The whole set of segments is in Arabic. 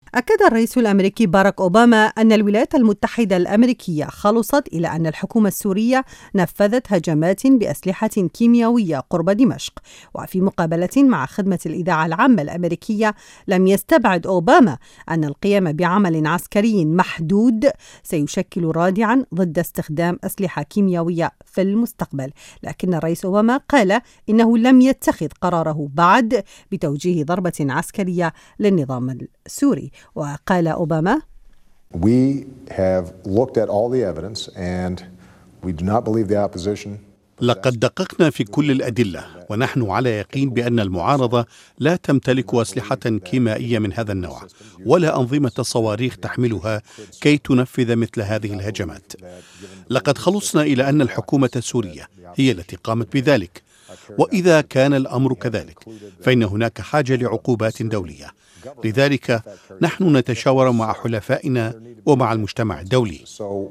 أكد الرئيس الأمريكي باراك أوباما أن الولايات المتحدة الأمريكية خلصت إلى أن الحكومة السورية نفذت هجمات بأسلحة كيميائية قرب دمشق. وفي مقابلة مع خدمة الإذاعة العامة الأمريكية لم يستبعد أوباما أن القيام بعمل عسكري محدود سيشكل رادعا ضد استخدام أسلحة كيميائية في المستقبل، لكن الرئيس أوباما قال إنه لم يتخذ قراره بعد بتوجيه ضربة عسكرية للنظام السوري. وقال أوباما: We have looked at all the evidence and we do not believe the opposition. لقد دققنا في كل الأدلة ونحن على يقين بأن المعارضة لا تمتلك أسلحة كيميائية من هذا النوع ولا أنظمة صواريخ تحملها كي تنفذ مثل هذه الهجمات. لقد خلصنا إلى أن الحكومة السورية هي التي قامت بذلك، وإذا كان الأمر كذلك فإن هناك حاجة لعقوبات دولية. لذلك نحن نتشاور مع حلفائنا ومع المجتمع الدولي.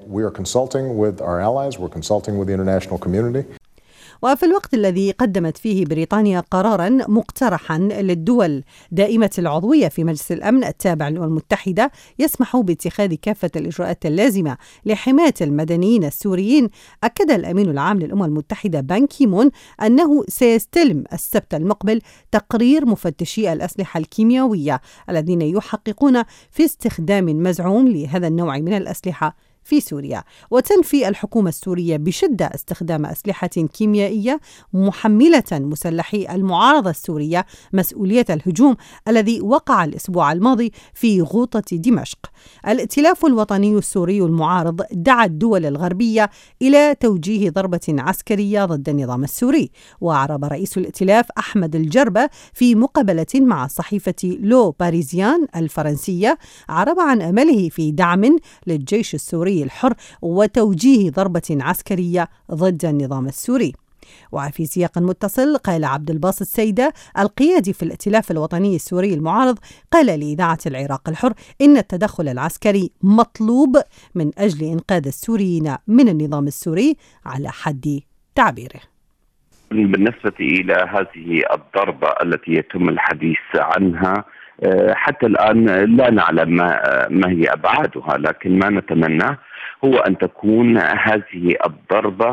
وفي الوقت الذي قدمت فيه بريطانيا قراراً مقترحاً للدول دائمة العضوية في مجلس الأمن التابع للأمم المتحدة يسمح باتخاذ كافة الإجراءات اللازمة لحماية المدنيين السوريين، أكد الأمين العام للأمم المتحدة بان كي مون أنه سيستلم السبت المقبل تقرير مفتشي الأسلحة الكيميائية الذين يحققون في استخدام مزعوم لهذا النوع من الأسلحة في سوريا. وتنفي الحكومة السورية بشدة استخدام أسلحة كيميائية، محملة مسلحي المعارضة السورية مسؤولية الهجوم الذي وقع الأسبوع الماضي في غوطة دمشق. الائتلاف الوطني السوري المعارض دعا الدول الغربية إلى توجيه ضربة عسكرية ضد النظام السوري. وأعرب رئيس الائتلاف أحمد الجربة في مقابلة مع صحيفة لو باريزيان الفرنسية عرب عن أمله في دعم للجيش السوري الحر وتوجيه ضربة عسكرية ضد النظام السوري. وفي سياق متصل قال عبد الباسط سيدة القيادي في الائتلاف الوطني السوري المعارض قال لإذاعة العراق الحر إن التدخل العسكري مطلوب من أجل إنقاذ السوريين من النظام السوري على حد تعبيره. بالنسبة إلى هذه الضربة التي يتم الحديث عنها حتى الآن لا نعلم ما هي أبعادها، لكن ما نتمناه هو أن تكون هذه الضربة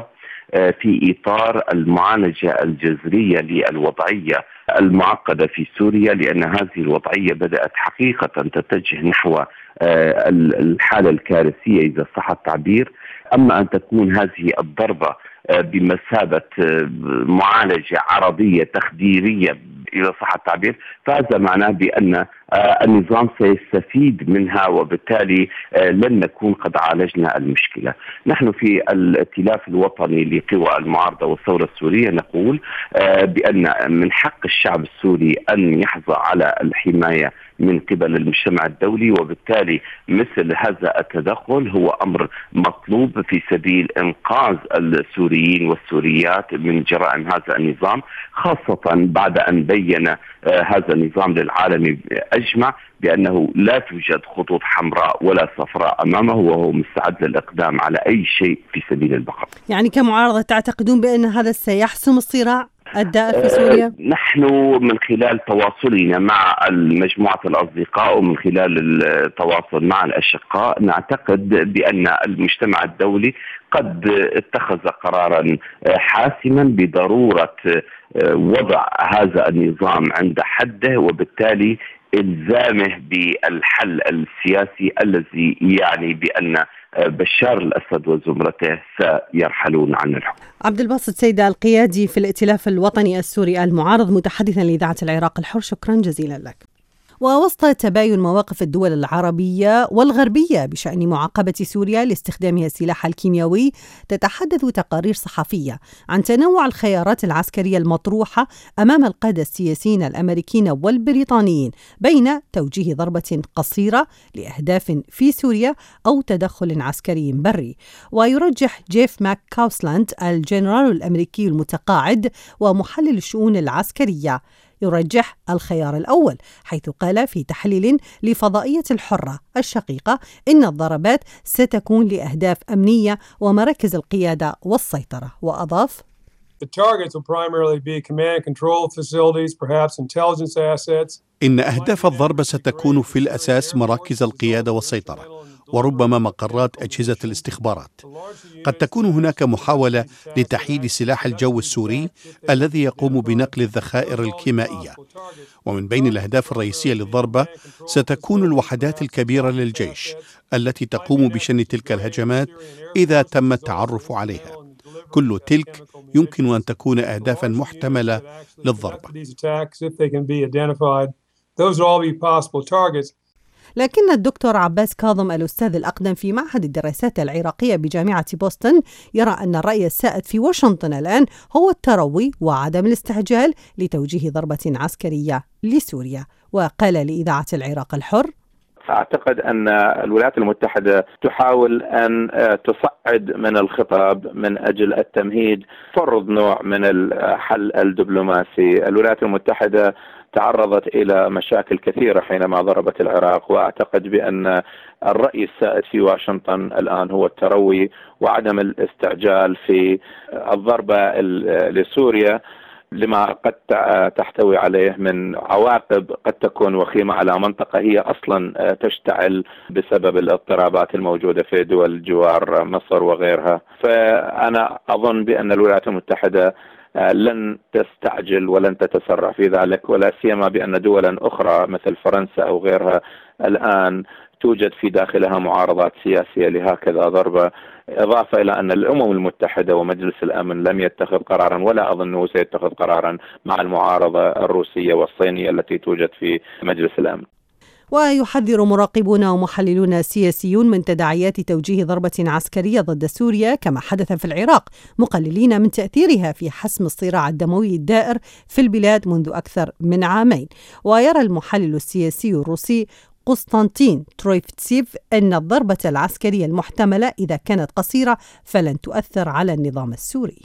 في إطار المعالجة الجذرية للوضعية المعقدة في سوريا، لأن هذه الوضعية بدأت حقيقة تتجه نحو الحالة الكارثية إذا صح التعبير. أما أن تكون هذه الضربة بمثابة معالجة عرضية تخديرية إذا صح التعبير، فهذا معناه بأن النظام سيستفيد منها، وبالتالي لن نكون قد عالجنا المشكلة. نحن في الائتلاف الوطني لقوى المعارضة والثورة السورية نقول بأن من حق الشعب السوري أن يحظى على الحماية من قبل المجتمع الدولي، وبالتالي مثل هذا التدخل هو أمر مطلوب في سبيل إنقاذ السوريين والسوريات من جرائم هذا النظام، خاصة بعد أن بين هذا النظام للعالم أجمع بأنه لا توجد خطوط حمراء ولا صفراء أمامه، وهو مستعد للإقدام على أي شيء في سبيل البقاء. يعني كمعارضة تعتقدون بأن هذا سيحسم الصراع الدائر في سوريا؟ نحن من خلال تواصلنا مع مجموعة الأصدقاء ومن خلال التواصل مع الأشقاء نعتقد بأن المجتمع الدولي قد اتخذ قرارا حاسما بضرورة وضع هذا النظام عند حده، وبالتالي إلزامه بالحل السياسي الذي يعني بأن بشار الأسد وزمرته سيرحلون عن الحكم. عبد الباسط سيدة القيادي في الائتلاف الوطني السوري المعارض متحدثا لإذاعة العراق الحر، شكرا جزيلا لك. ووسط تباين مواقف الدول العربية والغربية بشأن معاقبة سوريا لاستخدامها السلاح الكيميائي، تتحدث تقارير صحفية عن تنوع الخيارات العسكرية المطروحة أمام القادة السياسيين الأمريكين والبريطانيين بين توجيه ضربة قصيرة لأهداف في سوريا أو تدخل عسكري بري. ويرجح جيف ماك كاوسلاند الجنرال الأمريكي المتقاعد ومحلل الشؤون العسكرية يرجح الخيار الأول، حيث قال في تحليل لفضائية الحرة الشقيقة إن الضربات ستكون لأهداف أمنية ومراكز القيادة والسيطرة. وأضاف: إن أهداف الضربة ستكون في الأساس مراكز القيادة والسيطرة، وربما مقرات أجهزة الاستخبارات. قد تكون هناك محاولة لتحييد سلاح الجو السوري الذي يقوم بنقل الذخائر الكيميائية. ومن بين الأهداف الرئيسية للضربة ستكون الوحدات الكبيرة للجيش التي تقوم بشن تلك الهجمات إذا تم التعرف عليها. كل تلك يمكن أن تكون أهدافا محتملة للضربة. لكن الدكتور عباس كاظم الأستاذ الأقدم في معهد الدراسات العراقية بجامعة بوسطن يرى أن الرأي السائد في واشنطن الآن هو التروي وعدم الاستعجال لتوجيه ضربة عسكرية لسوريا. وقال لإذاعة العراق الحر: أعتقد أن الولايات المتحدة تحاول أن تصعد من الخطاب من أجل التمهيد فرض نوع من الحل الدبلوماسي. الولايات المتحدة تعرضت إلى مشاكل كثيرة حينما ضربت العراق، وأعتقد بأن الرأي السائد في واشنطن الآن هو التروي وعدم الاستعجال في الضربة لسوريا لما قد تحتوي عليه من عواقب قد تكون وخيمة على منطقة هي أصلا تشتعل بسبب الاضطرابات الموجودة في دول جوار مصر وغيرها. فأنا أظن بأن الولايات المتحدة لن تستعجل ولن تتسرع في ذلك، ولا سيما بأن دولا أخرى مثل فرنسا أو غيرها الآن توجد في داخلها معارضات سياسية لهكذا ضربة، إضافة إلى أن الأمم المتحدة ومجلس الأمن لم يتخذ قرارا ولا أظنه سيتخذ قرارا مع المعارضة الروسية والصينية التي توجد في مجلس الأمن. ويحذر مراقبون ومحللون سياسيون من تداعيات توجيه ضربة عسكرية ضد سوريا كما حدث في العراق، مقللين من تأثيرها في حسم الصراع الدموي الدائر في البلاد منذ أكثر من عامين. ويرى المحلل السياسي الروسي قسطنطين ترويفتسيف أن الضربة العسكرية المحتملة إذا كانت قصيرة فلن تؤثر على النظام السوري.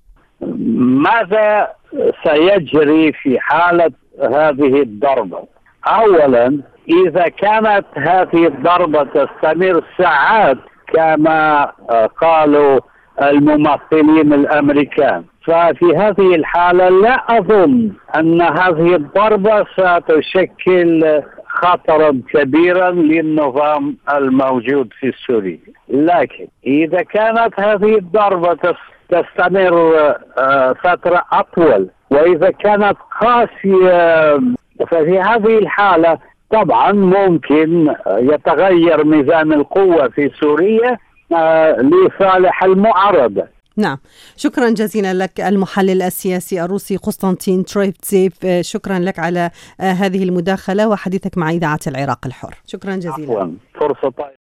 ماذا سيجري في حالة هذه الضربة؟ أولا، إذا كانت هذه الضربة تستمر ساعات كما قالوا الممثلين الأمريكان، ففي هذه الحالة لا أظن أن هذه الضربة ستشكل خطرا كبيرا للنظام الموجود في سوريا. لكن إذا كانت هذه الضربة تستمر فترة أطول وإذا كانت قاسية، ففي هذه الحالة طبعا ممكن يتغير ميزان القوة في سوريا لصالح المعارضة. نعم، شكرا جزيلا لك المحلل السياسي الروسي قسطنطين ترويفتسيف. شكرا لك على هذه المداخلة وحديثك مع إذاعة العراق الحر. شكرا جزيلا. فرصة